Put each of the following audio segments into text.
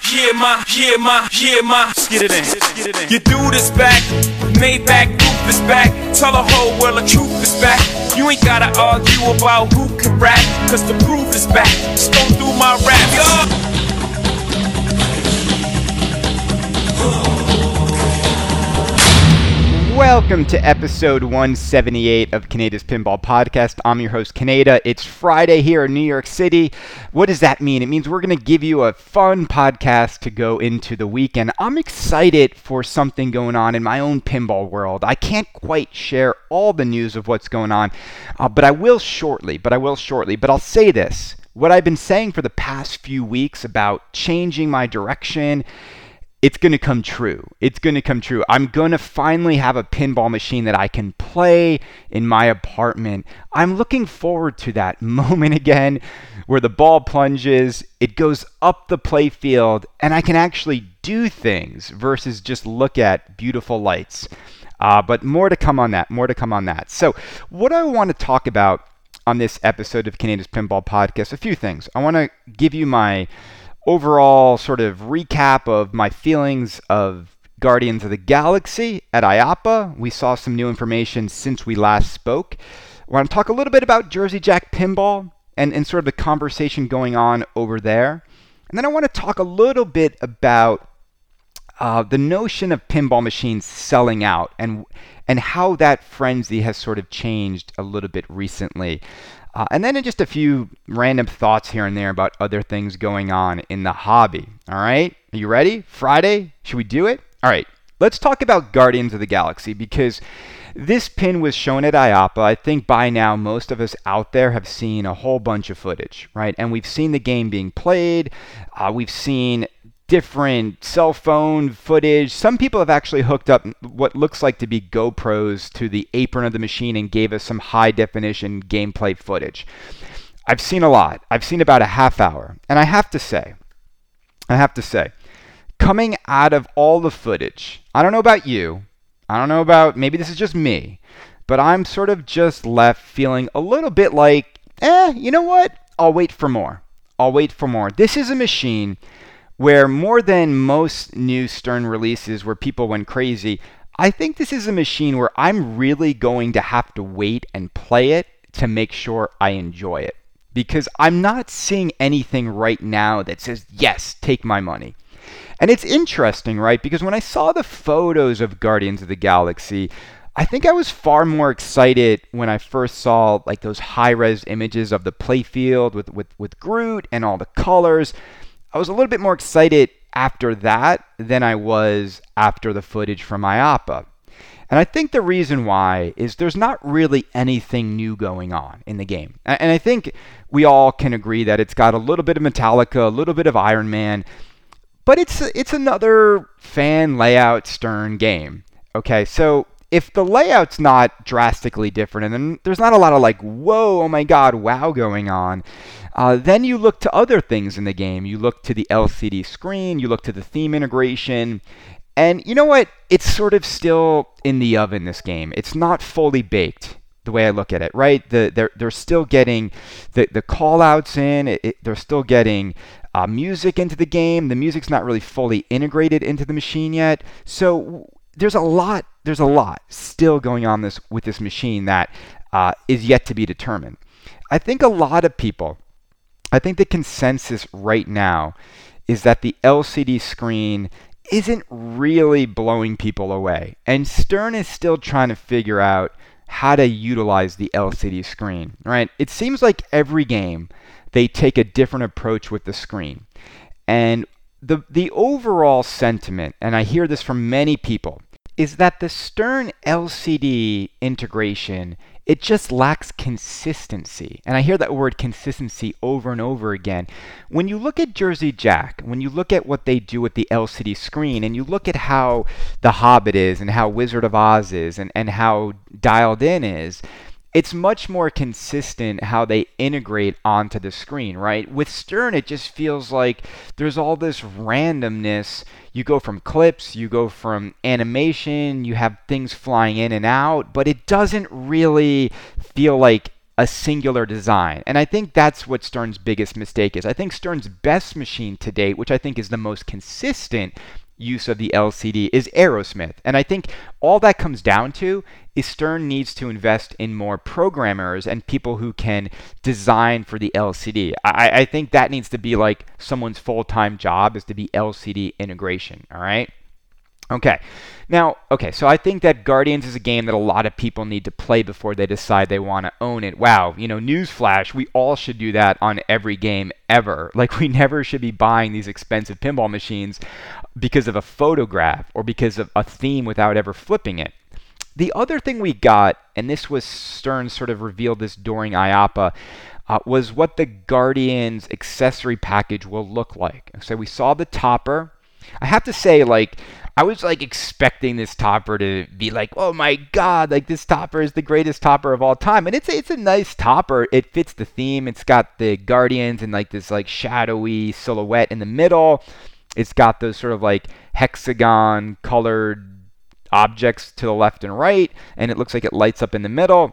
Let's get it in. You do this back, Maybach roof is back. Tell the whole world the truth is back. You ain't gotta argue about who can rap, cause the proof is back. Stone through my rap, yo. Welcome to episode 178 of Kaneda's Pinball Podcast. I'm your host, Kaneda. It's Friday here in New York City. What does that mean? It means we're going to give you a fun podcast to go into the weekend. I'm excited for something going on in my own pinball world. I can't quite share all the news of what's going on, but I will shortly. But I'll say this. What I've been saying for the past few weeks about changing my direction, it's going to come true. I'm going to finally have a pinball machine that I can play in my apartment. I'm looking forward to that moment again where the ball plunges, it goes up the play field, and I can actually do things versus just look at beautiful lights. But more to come on that. So what I want to talk about on this episode of Kaneda's Pinball Podcast, a few things. I want to give you my overall sort of recap of my feelings of Guardians of the Galaxy at IAAPA. We saw some new information since we last spoke. I want to talk a little bit about Jersey Jack Pinball and sort of the conversation going on over there. And then I want to talk a little bit about the notion of pinball machines selling out and how that frenzy has sort of changed a little bit recently. And then just a few random thoughts here and there about other things going on in the hobby. All right? Are you ready? Friday? Should we do it? All right. Let's talk about Guardians of the Galaxy because this pin was shown at IAAPA. I think by now most of us out there have seen a whole bunch of footage, right? And we've seen the game being played. We've seen different cell phone footage. Some people have actually hooked up what looks like to be GoPros to the apron of the machine and gave us some high definition gameplay footage. I've seen a lot. I've seen about a half hour. And I have to say, coming out of all the footage, I don't know about you, maybe this is just me, but I'm sort of just left feeling a little bit like, you know what? I'll wait for more. This is a machine where more than most new Stern releases where people went crazy, I think this is a machine where I'm really going to have to wait and play it to make sure I enjoy it. Because I'm not seeing anything right now that says, yes, take my money. And it's interesting, right? Because when I saw the photos of Guardians of the Galaxy, I think I was far more excited when I first saw like those high-res images of the playfield with Groot and all the colors. I was a little bit more excited after that than I was after the footage from IAAPA. And I think the reason why is there's not really anything new going on in the game. And I think we all can agree that it's got a little bit of Metallica, a little bit of Iron Man, but it's another fan layout Stern game. Okay, so if the layout's not drastically different and then there's not a lot of like, whoa, oh my god, wow going on, then you look to other things in the game. You look to the LCD screen, you look to the theme integration, and you know what? It's sort of still in the oven, this game. It's not fully baked, the way I look at it, right? They're still getting the call-outs in, they're still getting music into the game. The music's not really fully integrated into the machine yet. So there's a lot still going on with this machine that is yet to be determined. I think the consensus right now is that the LCD screen isn't really blowing people away. And Stern is still trying to figure out how to utilize the LCD screen, right? It seems like every game they take a different approach with the screen. And the overall sentiment, and I hear this from many people, is that the Stern LCD integration, it just lacks consistency. And I hear that word consistency over and over again. When you look at Jersey Jack, when you look at what they do with the LCD screen, and you look at how The Hobbit is, and how Wizard of Oz is, and how Dialed In is, it's much more consistent how they integrate onto the screen, right? With Stern, it just feels like there's all this randomness. You go from clips, you go from animation, you have things flying in and out, but it doesn't really feel like a singular design. And I think that's what Stern's biggest mistake is. I think Stern's best machine to date, which I think is the most consistent use of the LCD, is Aerosmith. And I think all that comes down to is Stern needs to invest in more programmers and people who can design for the LCD. I think that needs to be like someone's full-time job, is to be LCD integration, all right? Okay, so I think that Guardians is a game that a lot of people need to play before they decide they want to own it. Wow, newsflash, we all should do that on every game ever. Like, we never should be buying these expensive pinball machines because of a photograph or because of a theme without ever flipping it. The other thing we got, and this was Stern sort of revealed this during IAAPA, was what the Guardians accessory package will look like. So we saw the topper. I have to say, I was expecting this topper to be like, oh my god, this topper is the greatest topper of all time. And it's a nice topper. It fits the theme. It's got the Guardians and this shadowy silhouette in the middle. It's got those sort of hexagon colored objects to the left and right, and it looks like it lights up in the middle.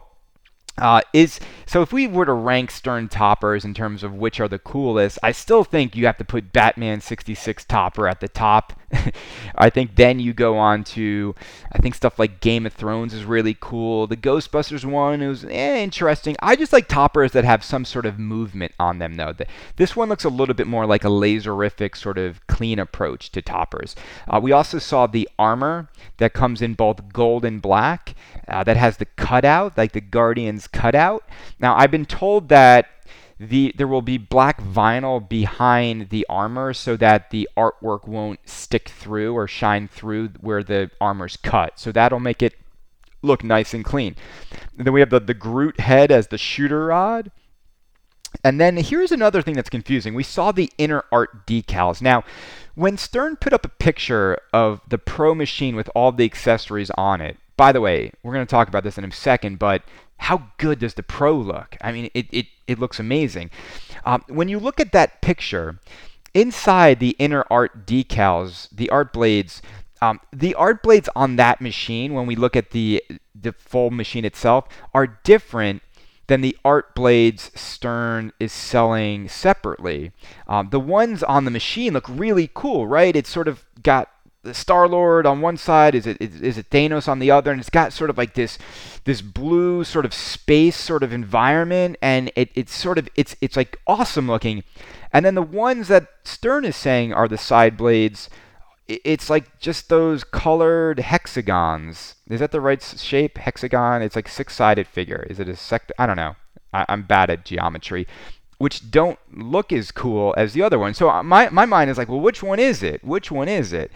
So if we were to rank Stern toppers in terms of which are the coolest, I still think you have to put Batman 66 topper at the top. I think then you go on to, I think stuff like Game of Thrones is really cool. The Ghostbusters one was interesting. I just like toppers that have some sort of movement on them, though. This one looks a little bit more like a laserific sort of clean approach to toppers. We also saw the armor that comes in both gold and black, that has the cutout, like the Guardians cutout. Now, I've been told that there will be black vinyl behind the armor so that the artwork won't stick through or shine through where the armor's cut. So that'll make it look nice and clean. And then we have the Groot head as the shooter rod. And then here's another thing that's confusing. We saw the inner art decals. Now, when Stern put up a picture of the Pro machine with all the accessories on it, by the way, we're going to talk about this in a second, but how good does the Pro look? I mean, it looks amazing. When you look at that picture, inside the inner art decals, the art blades on that machine, when we look at the full machine itself, are different than the art blades Stern is selling separately. The ones on the machine look really cool, right? It's sort of got the Star-Lord on one side, is it Thanos on the other, and it's got sort of this blue sort of space sort of environment, and it's like awesome looking. And then the ones that Stern is saying are the side blades, it's like just those colored hexagons. Is that the right shape? Hexagon? It's like six-sided figure. Is it a sect? I don't know. I'm bad at geometry, which don't look as cool as the other one. So my mind is like, well, which one is it? Which one is it?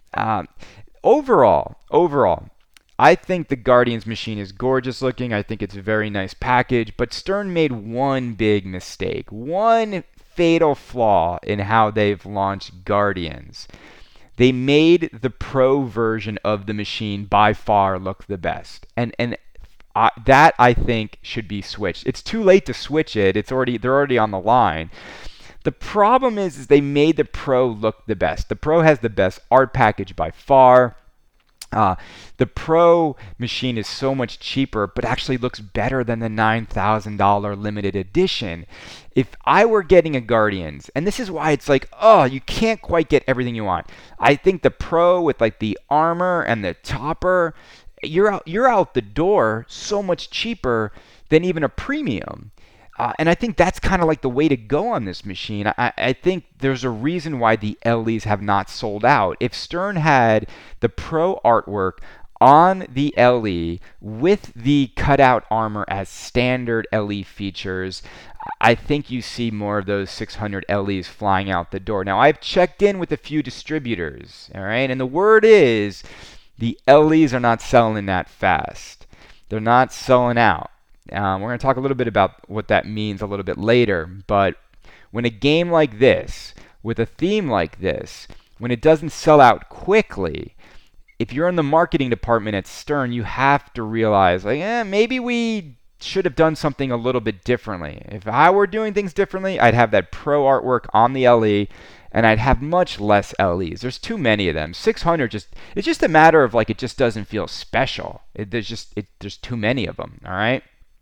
Overall, I think the Guardians machine is gorgeous looking. I think it's a very nice package. But Stern made one big mistake, one fatal flaw in how they've launched Guardians. They made the Pro version of the machine by far look the best, and that I think should be switched. It's too late to switch it. They're already on the line. The problem is they made the Pro look the best. The Pro has the best art package by far. The Pro machine is so much cheaper, but actually looks better than the $9,000 limited edition. If I were getting a Guardians, and this is why it's like, oh, you can't quite get everything you want. I think the Pro with the armor and the topper, you're out the door so much cheaper than even a premium. And I think that's kind of the way to go on this machine. I think there's a reason why the LEs have not sold out. If Stern had the Pro artwork on the LE with the cutout armor as standard LE features, I think you see more of those 600 LEs flying out the door. Now, I've checked in with a few distributors, all right? And the word is the LEs are not selling that fast. They're not selling out. We're going to talk a little bit about what that means a little bit later, but when a game like this, with a theme like this, when it doesn't sell out quickly, if you're in the marketing department at Stern, you have to realize, maybe we should have done something a little bit differently. If I were doing things differently, I'd have that Pro artwork on the LE, and I'd have much less LEs. There's too many of them. 600 it's just a matter of it just doesn't feel special. There's too many of them, all right?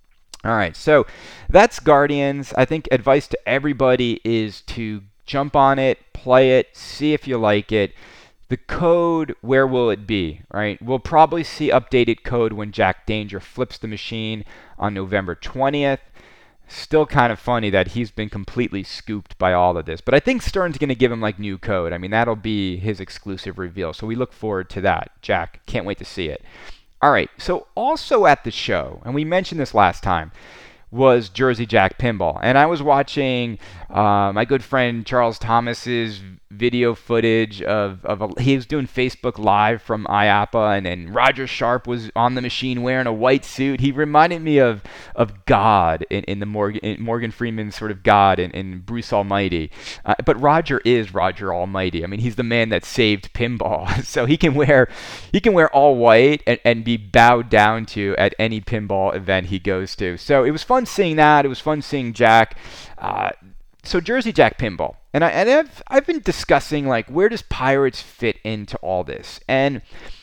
All right, so that's Guardians. I think advice to everybody is to jump on it, play it, see if you like it. The code, where will it be, right? We'll probably see updated code when Jack Danger flips the machine on November 20th. Still kind of funny that he's been completely scooped by all of this. But I think Stern's going to give him like new code. I mean, that'll be his exclusive reveal. So we look forward to that. Jack, can't wait to see it. All right, so also at the show, and we mentioned this last time, was Jersey Jack Pinball. And I was watching my good friend Charles Thomas's video footage he was doing Facebook Live from IAAPA, and then Roger Sharp was on the machine wearing a white suit. He reminded me of God in the Morgan Freeman sort of God in Bruce Almighty. But Roger is Roger Almighty. I mean, he's the man that saved pinball. So he can wear all white and be bowed down to at any pinball event he goes to. So it was fun seeing that. It was fun seeing Jack. So Jersey Jack Pinball, and I've been discussing like where does Pirates fit into all this, and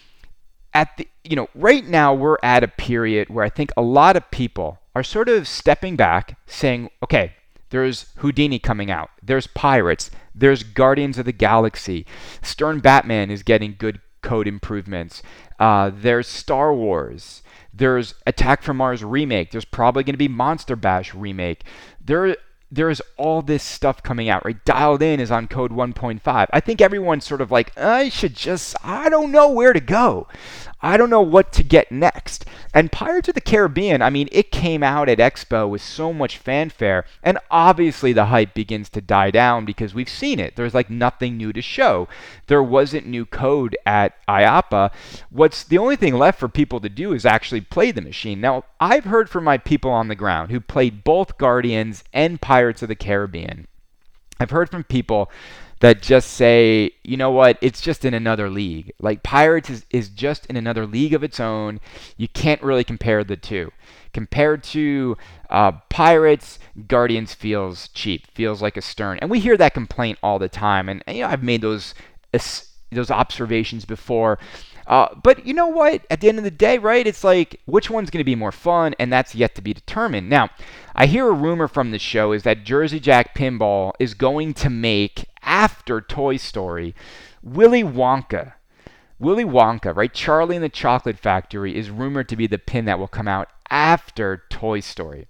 right now we're at a period where I think a lot of people are sort of stepping back, saying, okay, there's Houdini coming out, there's Pirates, there's Guardians of the Galaxy, Stern Batman is getting good code improvements, there's Star Wars, there's Attack from Mars remake, there's probably going to be Monster Bash remake, there's all this stuff coming out, right? Dialed In is on code 1.5. I think everyone's sort of like, I don't know where to go. I don't know what to get next. And Pirates of the Caribbean, I mean, it came out at Expo with so much fanfare, and obviously the hype begins to die down because we've seen it. There's like nothing new to show. There wasn't new code at IAAPA. What's the only thing left for people to do is actually play the machine. Now, I've heard from my people on the ground who played both Guardians and Pirates of the Caribbean. I've heard from people that just say, you know what, it's just in another league. Like Pirates is just in another league of its own. You can't really compare the two. Compared to Pirates, Guardians feels cheap, feels like a Stern. And we hear that complaint all the time. And I've made those observations before. But you know what? At the end of the day, right, it's like, which one's going to be more fun? And that's yet to be determined. Now, I hear a rumor from the show is that Jersey Jack Pinball is going to make, after Toy Story, Willy Wonka. Willy Wonka, right? Charlie and the Chocolate Factory is rumored to be the pin that will come out after Toy Story.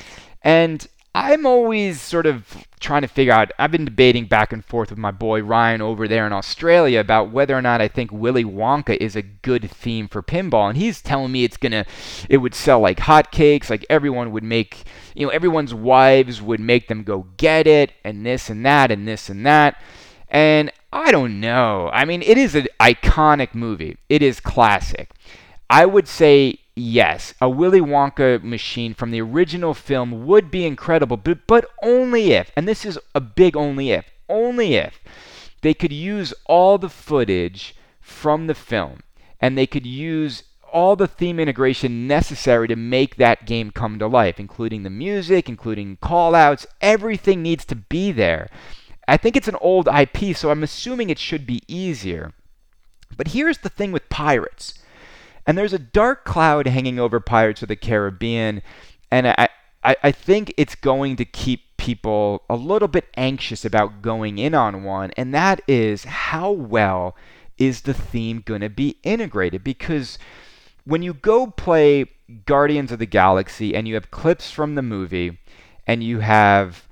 And I'm always sort of trying to figure out, I've been debating back and forth with my boy Ryan over there in Australia about whether or not I think Willy Wonka is a good theme for pinball. And he's telling me it would sell like hotcakes, like everyone would make, everyone's wives would make them go get it, and this and that, and this and that. And I don't know. I mean, it is an iconic movie. It is classic. I would say yes, a Willy Wonka machine from the original film would be incredible, but only if, and this is a big only if they could use all the footage from the film, and they could use all the theme integration necessary to make that game come to life, including the music, including call-outs. Everything needs to be there. I think it's an old IP, so I'm assuming it should be easier. But here's the thing with Pirates. And there's a dark cloud hanging over Pirates of the Caribbean, and I think it's going to keep people a little bit anxious about going in on one, and that is, how well is the theme going to be integrated? Because when you go play Guardians of the Galaxy and you have clips from the movie, and you have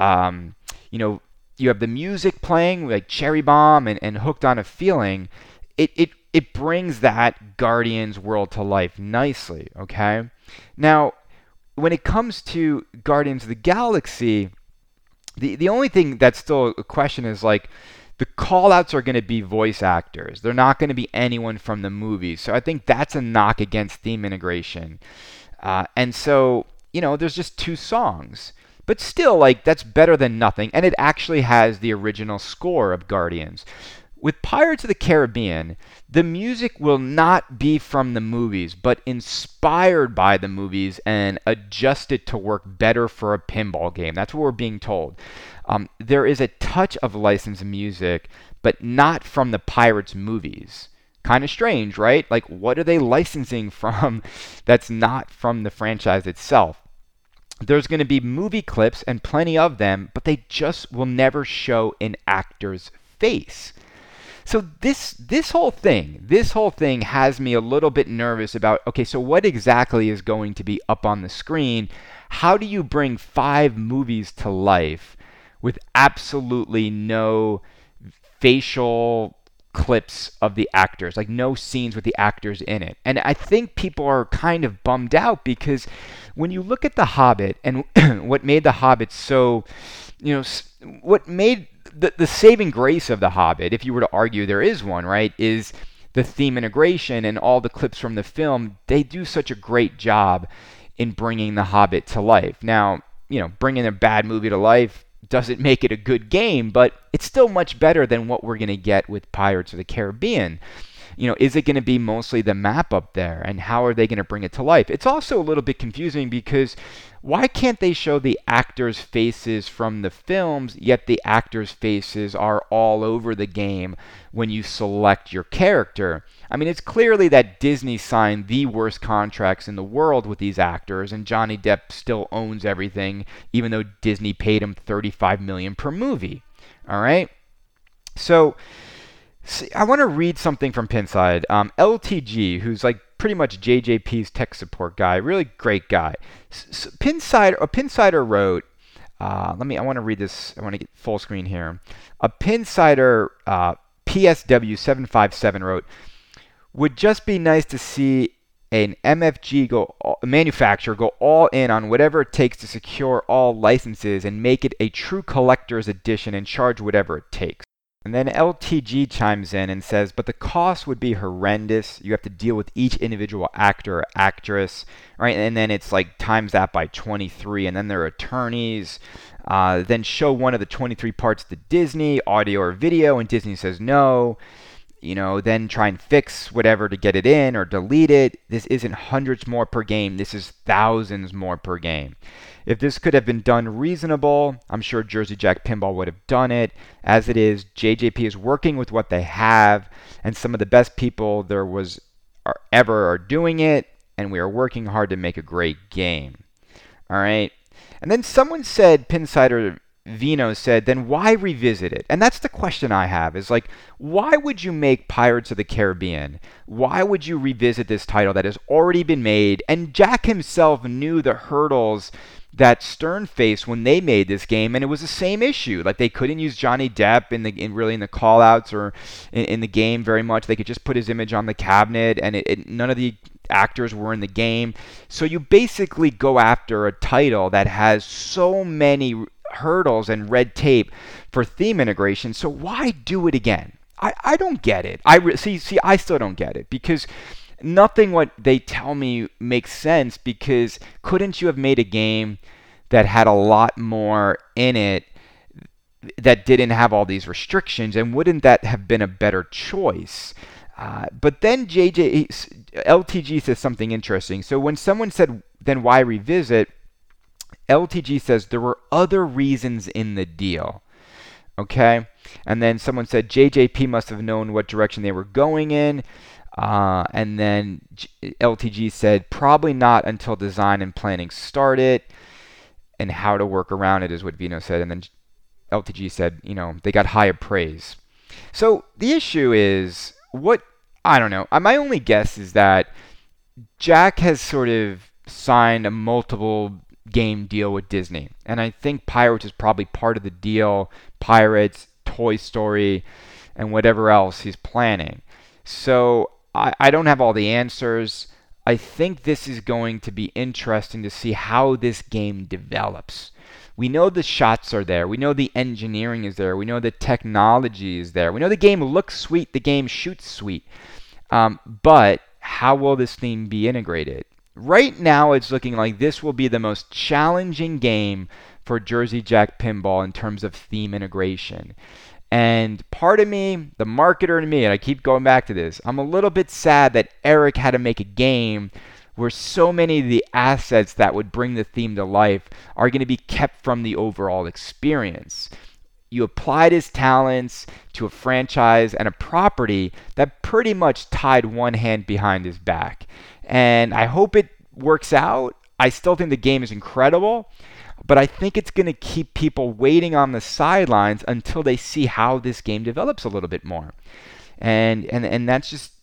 you have the music playing like Cherry Bomb and Hooked on a Feeling, it brings that Guardians world to life nicely, okay? Now, when it comes to Guardians of the Galaxy, the only thing that's still a question is like, the call-outs are going to be voice actors. They're not going to be anyone from the movies. So I think that's a knock against theme integration. And so, there's just 2 songs. But still, like, that's better than nothing. And it actually has the original score of Guardians. With Pirates of the Caribbean, the music will not be from the movies, but inspired by the movies and adjusted to work better for a pinball game. That's what we're being told. There is a touch of licensed music, but not from the Pirates movies. Kind of strange, right? Like, what are they licensing from that's not from the franchise itself? there's going to be movie clips and plenty of them, but they just will never show an actor's face. So this whole thing has me a little bit nervous about, okay, so what exactly is going to be up on the screen? How do you bring 5 movies to life with absolutely no facial clips of the actors, like no scenes with the actors in it? And I think people are kind of bummed out because when you look at The Hobbit and what made The Hobbit so, what made the saving grace of The Hobbit, if you were to argue there is one, right, is the theme integration and all the clips from the film. They do such a great job in bringing The Hobbit to life. Now, bringing a bad movie to life doesn't make it a good game, but it's still much better than what we're going to get with Pirates of the Caribbean. Is it going to be mostly the map up there, and how are they going to bring it to life? It's also a little bit confusing because why can't they show the actors' faces from the films, yet the actors' faces are all over the game when you select your character? I mean, it's clearly that Disney signed the worst contracts in the world with these actors, and Johnny Depp still owns everything, even though Disney paid him $35 million per movie. All right? So I want to read something from Pinside. LTG, who's like pretty much JJP's tech support guy, really great guy. Pinsider wrote, I want to read this. I want to get full screen here. A Pinsider PSW757 wrote, would just be nice to see an MFG manufacturer go all in on whatever it takes to secure all licenses and make it a true collector's edition and charge whatever it takes. And then LTG chimes in and says, but the cost would be horrendous. You have to deal with each individual actor or actress, right? And then it's like times that by 23, and then their attorneys. Then show one of the 23 parts to Disney, audio or video, and Disney says no. Then try and fix whatever to get it in or delete it. This isn't hundreds more per game. This is thousands more per game. If this could have been done reasonable, I'm sure Jersey Jack Pinball would have done it. As it is, JJP is working with what they have, and some of the best people there ever are doing it, and we are working hard to make a great game. All right. And then someone said, Pinsider Vino said, then why revisit it? And that's the question I have, is like, why would you make Pirates of the Caribbean? Why would you revisit this title that has already been made? And Jack himself knew the hurdles that Stern faced when they made this game, and it was the same issue. Like, they couldn't use Johnny Depp in the call-outs or in the game very much. They could just put his image on the cabinet, and none of the actors were in the game. So you basically go after a title that has so many hurdles and red tape for theme integration. So why do it again? I don't get it. I still don't get it, because nothing what they tell me makes sense, because couldn't you have made a game that had a lot more in it that didn't have all these restrictions, and wouldn't that have been a better choice? But then LTG says something interesting. So when someone said, then why revisit? LTG says there were other reasons in the deal. Okay? And then someone said JJP must have known what direction they were going in. And then LTG said probably not until design and planning started, and how to work around it is what Vino said. And then LTG said, they got higher praise. So the issue is, I don't know. My only guess is that Jack has sort of signed a multiple game deal with Disney. And I think Pirates is probably part of the deal. Pirates, Toy Story, and whatever else he's planning. So I don't have all the answers. I think this is going to be interesting to see how this game develops. We know the shots are there. We know the engineering is there. We know the technology is there. We know the game looks sweet. The game shoots sweet. But how will this theme be integrated? Right now, it's looking like this will be the most challenging game for Jersey Jack Pinball in terms of theme integration. And part of me, the marketer in me, and I keep going back to this, I'm a little bit sad that Eric had to make a game where so many of the assets that would bring the theme to life are going to be kept from the overall experience. You applied his talents to a franchise and a property that pretty much tied one hand behind his back. And I hope it works out. I still think the game is incredible, but I think it's going to keep people waiting on the sidelines until they see how this game develops a little bit more. And that's just,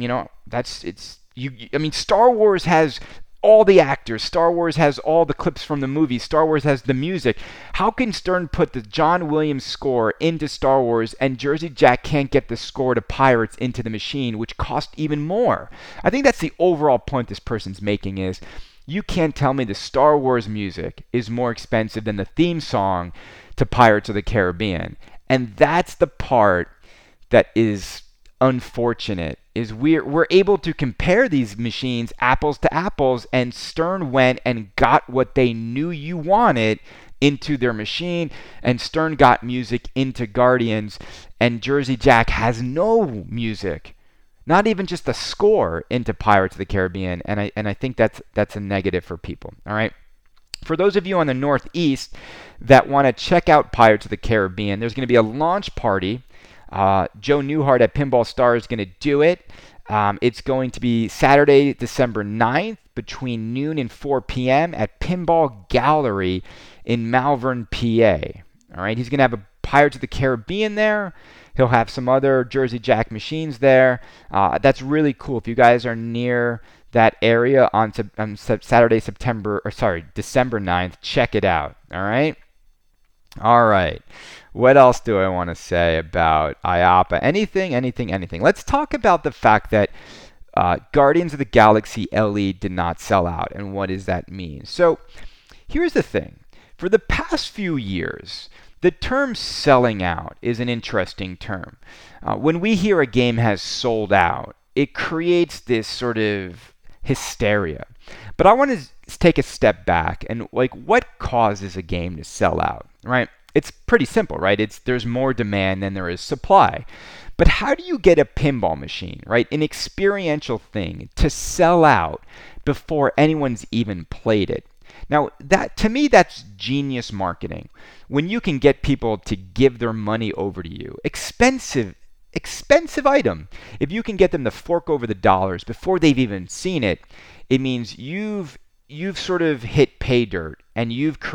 I mean, Star Wars has all the actors. Star Wars has all the clips from the movie. Star Wars has the music. How can Stern put the John Williams score into Star Wars and Jersey Jack can't get the score to Pirates into the machine, which cost even more? I think that's the overall point this person's making is, you can't tell me the Star Wars music is more expensive than the theme song to Pirates of the Caribbean. And that's the part that is unfortunate, is we're able to compare these machines apples to apples, and Stern went and got what they knew you wanted into their machine, and Stern got music into Guardians, and Jersey Jack has no music, not even just the score, into Pirates of the Caribbean, and I think that's a negative for people. All right. For those of you on the Northeast that want to check out Pirates of the Caribbean, there's going to be a launch party. Joe Newhart at Pinball Star is going to do it. It's going to be Saturday, December 9th between noon and 4 p.m. at Pinball Gallery in Malvern, PA. All right, he's going to have a Pirates of the Caribbean there. He'll have some other Jersey Jack machines there. That's really cool. If you guys are near that area on Saturday, December 9th, check it out. All right. All right. What else do I want to say about IAAPA? Anything. Let's talk about the fact that Guardians of the Galaxy LE did not sell out, and what does that mean? So here's the thing. For the past few years, the term selling out is an interesting term. When we hear a game has sold out, it creates this sort of hysteria. But I want to take a step back and what causes a game to sell out, right? It's pretty simple, right? There's more demand than there is supply. But how do you get a pinball machine, right, an experiential thing, to sell out before anyone's even played it? Now, to me, that's genius marketing. When you can get people to give their money over to you, expensive item. If you can get them to fork over the dollars before they've even seen it, it means you've sort of hit pay dirt, and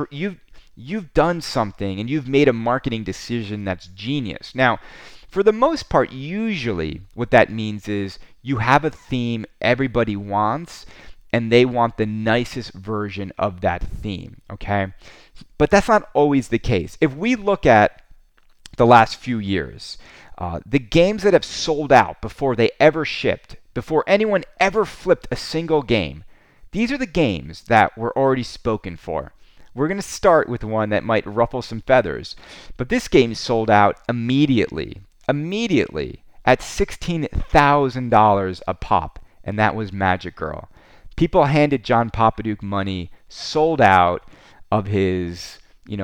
you've done something, and you've made a marketing decision that's genius. Now, for the most part, usually what that means is you have a theme everybody wants, and they want the nicest version of that theme, okay? But that's not always the case. If we look at the last few years, the games that have sold out before they ever shipped, before anyone ever flipped a single game, these are the games that were already spoken for. We're going to start with one that might ruffle some feathers, but this game sold out immediately at $16,000 a pop, and that was Magic Girl. People handed John Papaduke money, sold out of his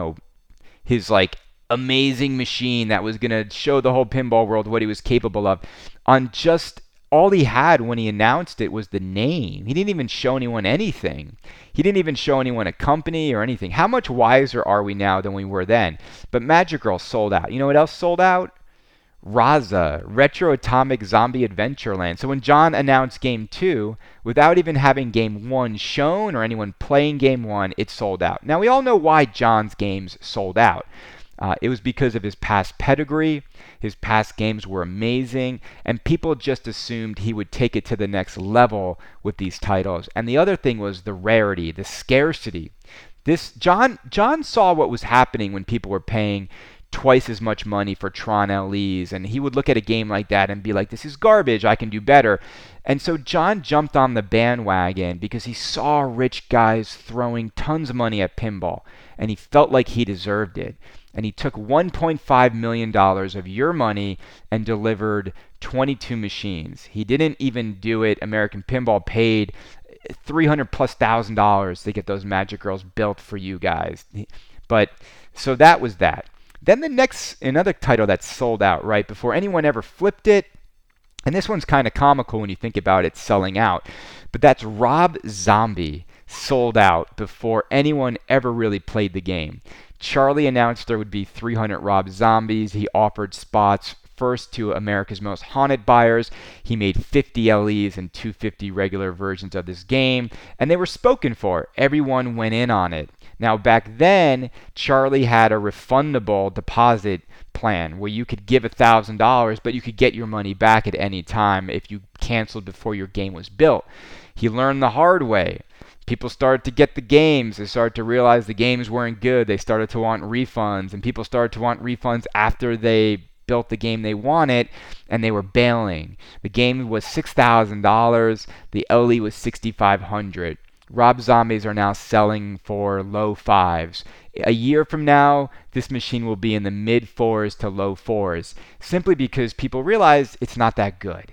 amazing machine that was going to show the whole pinball world what he was capable of. On just all he had when he announced it was the name. He didn't even show anyone anything. He didn't even show anyone a company or anything. How much wiser are we now than we were then? But Magic Girl sold out. You know what else sold out? Raza, Retro Atomic Zombie Adventureland. So when John announced Game 2, without even having Game 1 shown or anyone playing Game 1, it sold out. Now we all know why John's games sold out. It was because of his past pedigree. His past games were amazing, and people just assumed he would take it to the next level with these titles. And the other thing was the rarity, the scarcity. John saw what was happening when people were paying twice as much money for Tron LEs, and he would look at a game like that and be like, this is garbage, I can do better. And so John jumped on the bandwagon because he saw rich guys throwing tons of money at pinball, and he felt like he deserved it. And he took $1.5 million of your money and delivered 22 machines. He didn't even do it. American Pinball paid $300,000+ to get those Magic Girls built for you guys. But so that was that. Then another title that sold out right before anyone ever flipped it, and this one's kind of comical when you think about it selling out, but that's Rob Zombie sold out before anyone ever really played the game. Charlie announced there would be 300 Rob Zombies. He offered spots first to America's Most Haunted buyers. He made 50 LEs and 250 regular versions of this game, and they were spoken for. Everyone went in on it. Now, back then, Charlie had a refundable deposit plan where you could give $1,000, but you could get your money back at any time if you canceled before your game was built. He learned the hard way. People started to get the games. They started to realize the games weren't good. They started to want refunds, and people started to want refunds after they built the game they wanted, and they were bailing. The game was $6,000. The LE was $6,500. Rob Zombies are now selling for low fives. A year from now, this machine will be in the mid fours to low fours, simply because people realize it's not that good.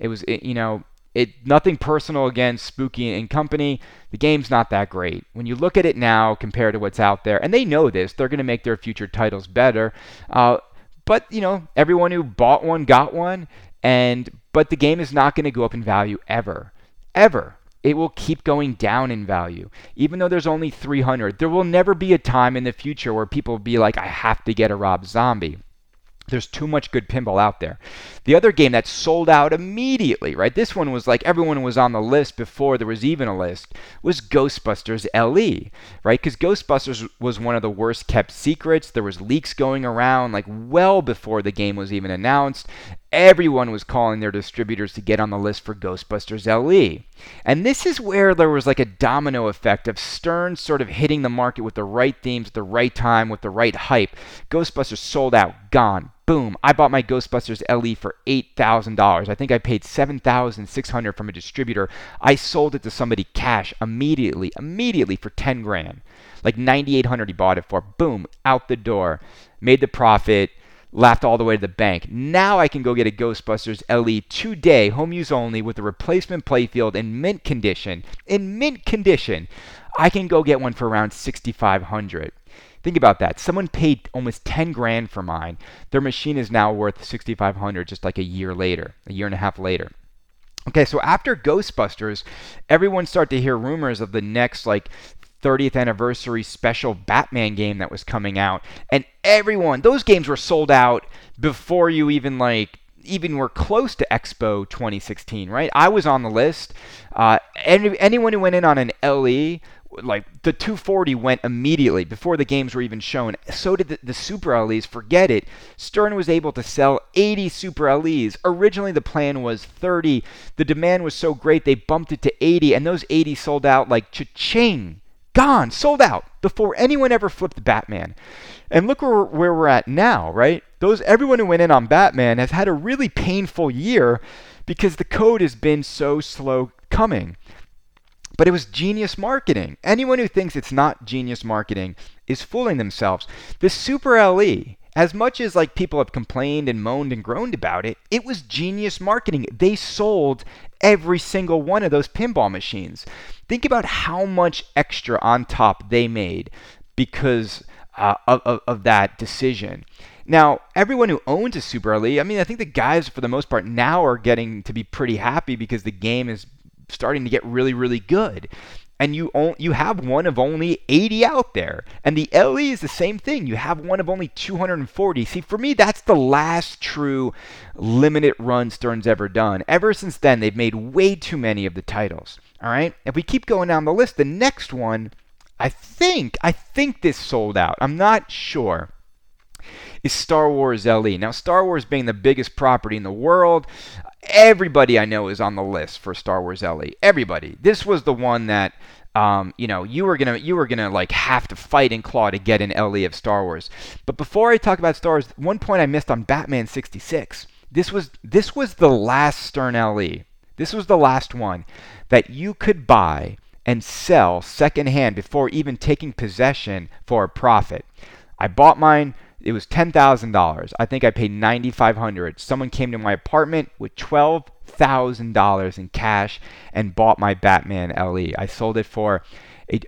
Nothing personal against Spooky and Company. The game's not that great. When you look at it now compared to what's out there, and they know this, they're going to make their future titles better. But everyone who bought one got one, but the game is not going to go up in value ever. Ever. It will keep going down in value. Even though there's only 300, there will never be a time in the future where people will be like, I have to get a Rob Zombie. There's too much good pinball out there. The other game that sold out immediately, right? This one was like everyone was on the list before there was even a list, was Ghostbusters LE, right? Because Ghostbusters was one of the worst kept secrets. There was leaks going around like well before the game was even announced. Everyone was calling their distributors to get on the list for Ghostbusters LE. And this is where there was like a domino effect of Stern sort of hitting the market with the right themes at the right time with the right hype. Ghostbusters sold out, gone. Boom, I bought my Ghostbusters LE for $8,000. I think I paid $7,600 from a distributor. I sold it to somebody cash immediately for 10 grand. Like $9,800 he bought it for. Boom, out the door. Made the profit, laughed all the way to the bank. Now I can go get a Ghostbusters LE today, home use only, with a replacement playfield in mint condition. In mint condition, I can go get one for around $6,500. Think about that. Someone paid almost 10 grand for mine. Their machine is now worth $6,500 just like a year and a half later. Okay, so after Ghostbusters, everyone started to hear rumors of the next 30th anniversary special Batman game that was coming out, and those games were sold out before you even were close to Expo 2016, right? I was on the list. Anyone who went in on an LE, the 240 went immediately before the games were even shown. So did the Super LEs. Forget it. Stern was able to sell 80 Super LEs. Originally the plan was 30. The demand was so great they bumped it to 80, and those 80 sold out like cha-ching. Gone, sold out before anyone ever flipped Batman. And look where we're at now, right? Everyone who went in on Batman has had a really painful year because the code has been so slow coming. But it was genius marketing. Anyone who thinks it's not genius marketing is fooling themselves. The Super LE, as much as people have complained and moaned and groaned about it, it was genius marketing. They sold every single one of those pinball machines. Think about how much extra on top they made because of that decision. Now, everyone who owns a Super LE, I think the guys for the most part now are getting to be pretty happy because the game is starting to get really, really good. And you have one of only 80 out there. And the LE is the same thing. You have one of only 240. See, for me, that's the last true limited run Stern's ever done. Ever since then, they've made way too many of the titles. All right? If we keep going down the list, the next one, I think this sold out. I'm not sure. Is Star Wars LE. Now, Star Wars being the biggest property in the world, everybody I know is on the list for Star Wars LE. Everybody. This was the one that you were gonna have to fight and claw to get an LE of Star Wars. But before I talk about Star Wars, one point I missed on Batman 66. This was the last Stern LE. This was the last one that you could buy and sell secondhand before even taking possession for a profit. I bought mine. It was $10,000. I think I paid $9,500. Someone came to my apartment with $12,000 in cash and bought my Batman LE. I sold it for a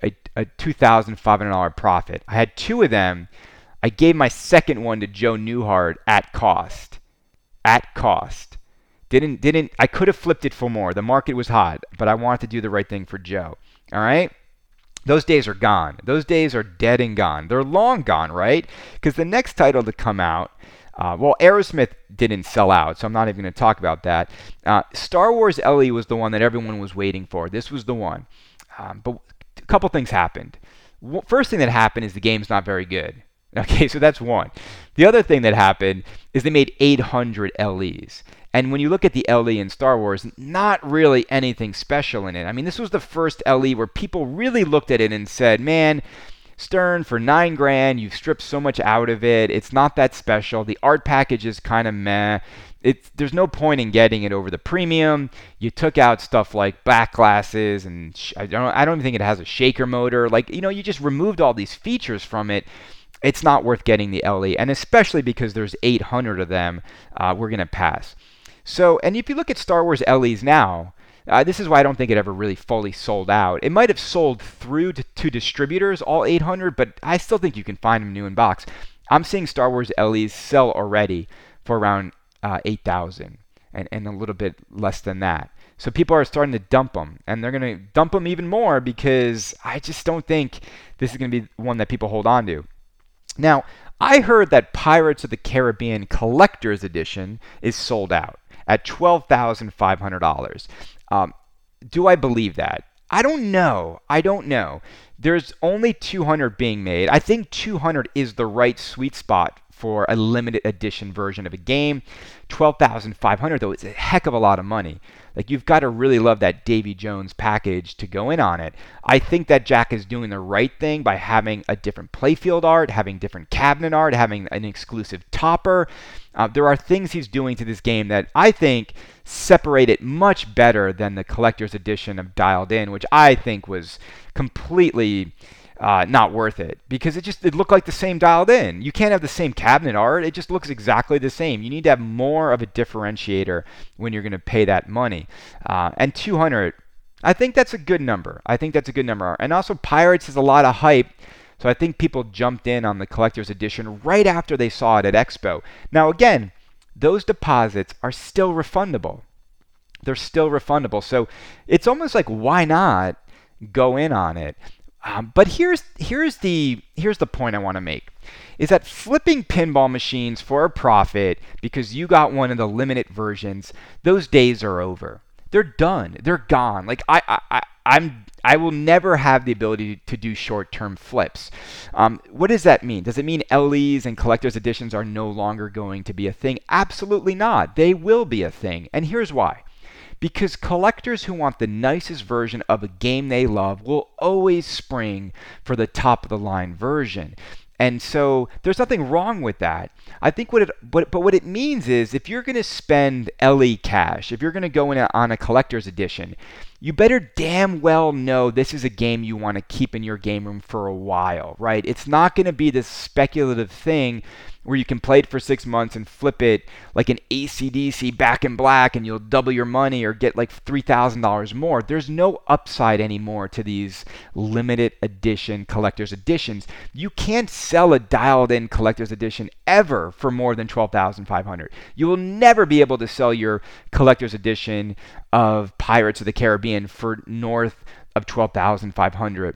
$2,500 profit. I had two of them. I gave my second one to Joe Newhart at cost. At cost. I could have flipped it for more. The market was hot, but I wanted to do the right thing for Joe. All right? Those days are gone. Those days are dead and gone. They're long gone, right? Because the next title to come out Well, Aerosmith didn't sell out, so I'm not even going to talk about that. Star Wars LE was the one that everyone was waiting for. This was the one. But a couple things happened. First thing that happened is the game's not very good. Okay, so that's one. The other thing that happened is they made 800 LEs. And when you look at the LE in Star Wars, not really anything special in it. I mean, this was the first LE where people really looked at it and said, man, Stern, for $9,000, you've stripped so much out of it. It's not that special. The art package is kind of meh. There's no point in getting it over the premium. You took out stuff like back glasses, and I don't even think it has a shaker motor. Like, you just removed all these features from it. It's not worth getting the LE, and especially because there's 800 of them, we're going to pass. So, and if you look at Star Wars LEs now, this is why I don't think it ever really fully sold out. It might have sold through to distributors, all 800, but I still think you can find them new in box. I'm seeing Star Wars LEs sell already for around 8,000 and a little bit less than that. So people are starting to dump them, and they're going to dump them even more because I just don't think this is going to be one that people hold on to. Now, I heard that Pirates of the Caribbean Collector's Edition is sold out at $12,500. Do I believe that? I don't know. There's only 200 being made. I think 200 is the right sweet spot for a limited edition version of a game. 12,500 though, it's a heck of a lot of money. Like, you've got to really love that Davy Jones package to go in on it. I think that Jack is doing the right thing by having a different playfield art, having different cabinet art, having an exclusive topper. There are things he's doing to this game that I think separate it much better than the collector's edition of Dialed In, which I think was completely not worth it because it looked like the same Dialed In. You can't have the same cabinet art. It just looks exactly the same. You need to have more of a differentiator when you're going to pay that money. And 200, I think that's a good number. And also Pirates has a lot of hype. So I think people jumped in on the collector's edition right after they saw it at Expo. Now again, those deposits are still refundable. They're still refundable. So it's almost like, why not go in on it? But here's the point I want to make, is that flipping pinball machines for a profit because you got one of the limited versions, those days are over. They're done. They're gone. Like I will never have the ability to do short-term flips. What does that mean? Does it mean LEs and collector's editions are no longer going to be a thing? Absolutely not. They will be a thing. And here's why. Because collectors who want the nicest version of a game they love will always spring for the top-of-the-line version. And so there's nothing wrong with that. I think what it means is if you're going to spend LE cash, if you're going to go in on a collector's edition, you better damn well know this is a game you want to keep in your game room for a while, right? It's not going to be this speculative thing where you can play it for 6 months and flip it like an AC/DC Back in Black and you'll double your money or get like $3,000 more. There's no upside anymore to these limited edition collector's editions. You can't sell a Dialed In collector's edition ever for more than $12,500. You will never be able to sell your collector's edition of Pirates of the Caribbean for north of $12,500.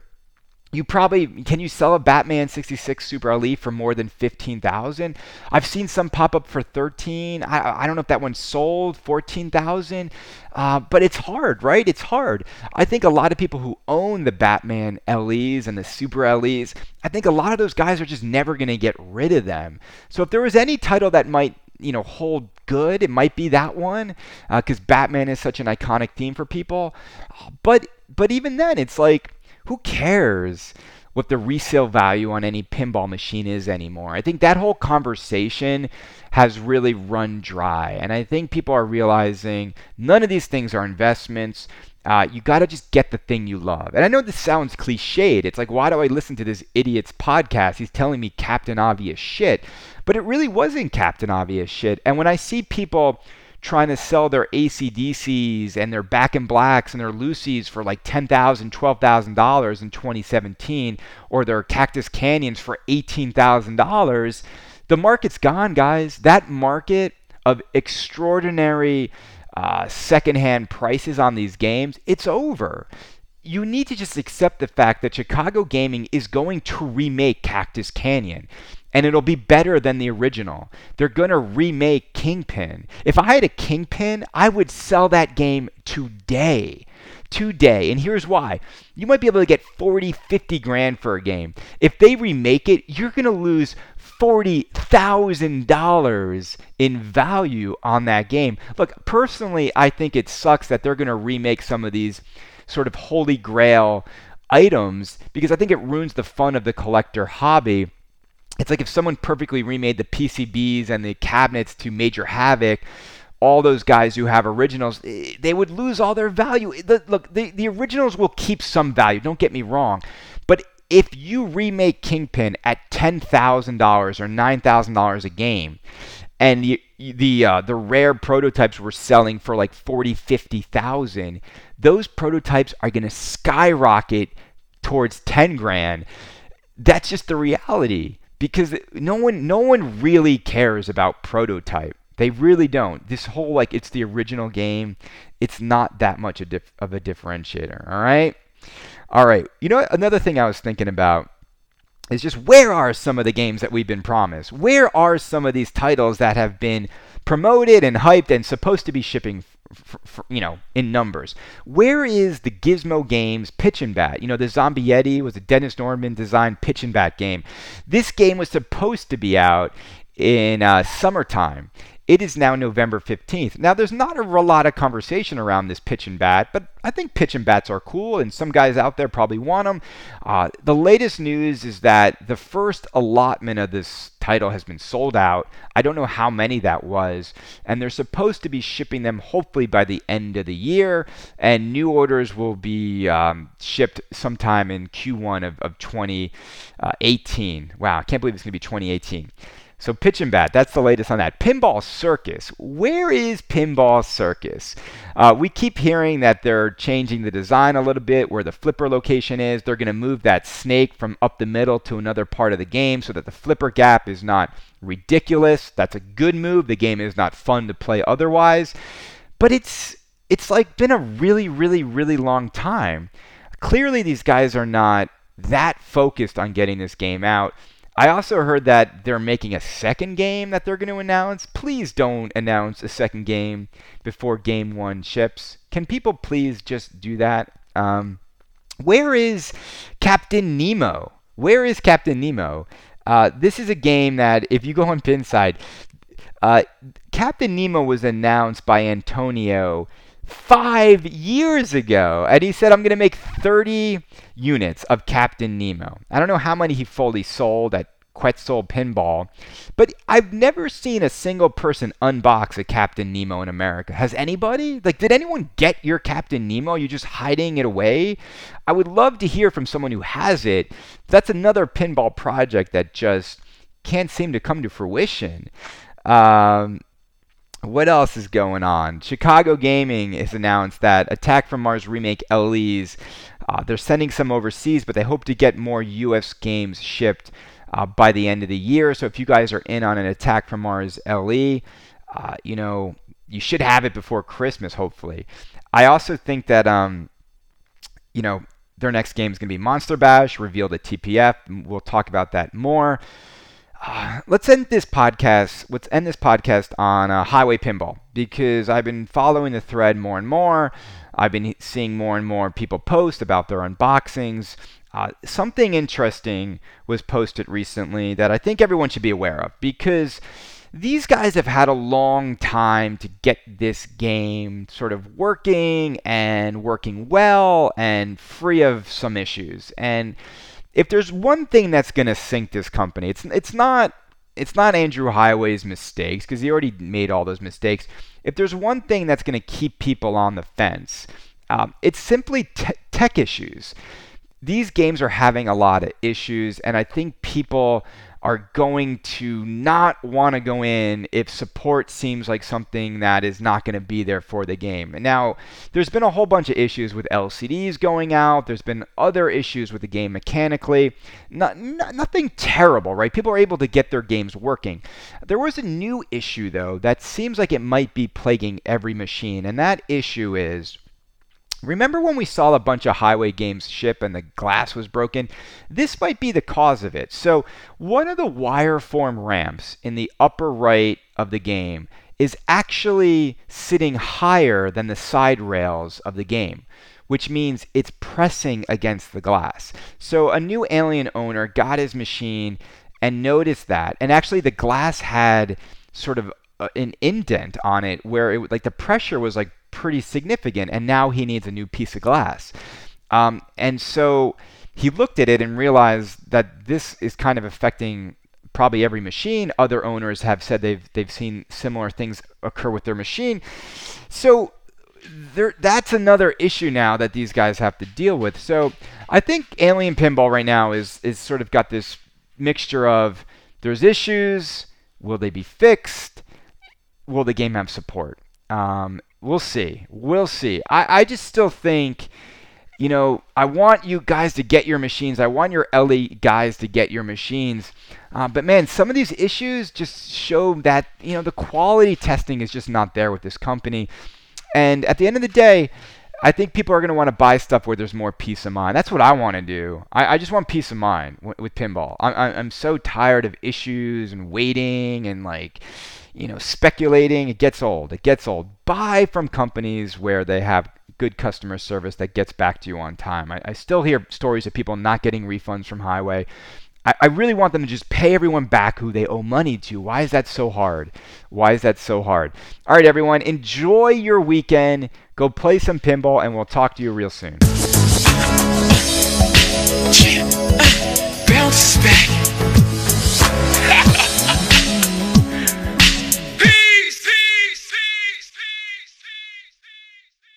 Can you sell a Batman 66 Super LE for more than $15,000? I've seen some pop up for $13,000. I don't know if that one sold $14,000. But it's hard, right? It's hard. I think a lot of people who own the Batman LEs and the Super LEs, I think a lot of those guys are just never going to get rid of them. So if there was any title that might hold good, it might be that one, because Batman is such an iconic theme for people. But even then, it's like, who cares what the resale value on any pinball machine is anymore? I think that whole conversation has really run dry. And I think people are realizing none of these things are investments. You got to just get the thing you love. And I know this sounds cliched. It's like, why do I listen to this idiot's podcast? He's telling me Captain Obvious shit. But it really wasn't Captain Obvious shit. And when I see people trying to sell their AC/DCs and their Back in Blacks and their Lucys for like $10,000, $12,000 in 2017, or their Cactus Canyons for $18,000, the market's gone, guys. That market of extraordinary secondhand prices on these games, it's over. You need to just accept the fact that Chicago Gaming is going to remake Cactus Canyon. and it'll be better than the original. They're going to remake Kingpin. If I had a Kingpin, I would sell that game today. Today. And here's why. You might be able to get 40, 50 grand for a game. If they remake it, you're going to lose $40,000 in value on that game. Look, personally, I think it sucks that they're going to remake some of these sort of holy grail items because I think it ruins the fun of the collector hobby. It's like if someone perfectly remade the PCBs and the cabinets to Major Havoc, all those guys who have originals, they would lose all their value. Look, the originals will keep some value, don't get me wrong. But if you remake Kingpin at $10,000 or $9,000 a game, and the rare prototypes were selling for like 40, 50,000, those prototypes are going to skyrocket towards 10 grand. That's just the reality. Because no one really cares about prototype. They really don't. This whole like it's the original game, it's not that much of a differentiator. All right. You know what? Another thing I was thinking about is just where are some of the games that we've been promised? Where are some of these titles that have been promoted and hyped and supposed to be shipping in numbers? Where is the Gizmo Games Pitch and Bat? The Zombie Yeti was a Dennis Norman designed pitch and bat game. This game was supposed to be out in summertime. It is now November 15th. Now, there's not a lot of conversation around this pitch and bat, but I think pitch and bats are cool, and some guys out there probably want them. The latest news is that the first allotment of this title has been sold out. I don't know how many that was, and they're supposed to be shipping them hopefully by the end of the year, and new orders will be shipped sometime in Q1 of 2018. Wow, I can't believe it's going to be 2018. So Pitch and Bat, that's the latest on that. Pinball Circus. Where is Pinball Circus? We keep hearing that they're changing the design a little bit, where the flipper location is. They're going to move that snake from up the middle to another part of the game so that the flipper gap is not ridiculous. That's a good move. The game is not fun to play otherwise. But it's like been a really, really, really long time. Clearly, these guys are not that focused on getting this game out. I also heard that they're making a second game that they're going to announce. Please don't announce a second game before Game 1 ships. Can people please just do that? Where is Captain Nemo? Where is Captain Nemo? This is a game that, if you go on Pinside, Captain Nemo was announced by Antonio 5 years ago, and he said, I'm going to make 30 units of Captain Nemo. I don't know how many he fully sold at Quetzal Pinball, but I've never seen a single person unbox a Captain Nemo in America. Has anybody? Did anyone get your Captain Nemo? Are you just hiding it away? I would love to hear from someone who has it. That's another pinball project that just can't seem to come to fruition. What else is going on? Chicago Gaming has announced that Attack from Mars Remake LEs, they're sending some overseas, but they hope to get more US games shipped by the end of the year. So if you guys are in on an Attack from Mars LE, you should have it before Christmas, hopefully. I also think that, their next game is going to be Monster Bash, revealed at TPF. We'll talk about that more. Let's end this podcast on Highway Pinball, because I've been following the thread more and more. I've been seeing more and more people post about their unboxings. Something interesting was posted recently that I think everyone should be aware of, because these guys have had a long time to get this game sort of working and working well and free of some issues. And if there's one thing that's going to sink this company, it's not Andrew Highway's mistakes, because he already made all those mistakes. If there's one thing that's going to keep people on the fence, it's simply tech issues. These games are having a lot of issues, and I think people are going to not want to go in if support seems like something that is not going to be there for the game. And now, there's been a whole bunch of issues with LCDs going out. There's been other issues with the game mechanically. Nothing terrible, right? People are able to get their games working. There was a new issue, though, that seems like it might be plaguing every machine, and that issue is Remember when we saw a bunch of Highway games ship and the glass was broken? This might be the cause of it. So one of the wire form ramps in the upper right of the game is actually sitting higher than the side rails of the game, which means it's pressing against the glass. So a new Alien owner got his machine and noticed that. And actually the glass had sort of an indent on it where it, like the pressure was like pretty significant, and now he needs a new piece of glass. And so he looked at it and realized that this is kind of affecting probably every machine. Other owners have said they've seen similar things occur with their machine. So that's another issue now that these guys have to deal with. So I think Alien Pinball right now is sort of got this mixture of there's issues, will they be fixed, will the game have support? We'll see. I just still think, I want you guys to get your machines. I want your LE guys to get your machines. But man, some of these issues just show that, the quality testing is just not there with this company. And at the end of the day, I think people are going to want to buy stuff where there's more peace of mind. That's what I want to do. I just want peace of mind with pinball. I'm so tired of issues and waiting and speculating. It gets old. Buy from companies where they have good customer service that gets back to you on time. I still hear stories of people not getting refunds from Highway. I really want them to just pay everyone back who they owe money to. Why is that so hard? All right, everyone, enjoy your weekend. Go play some pinball, and we'll talk to you real soon. Bounce back.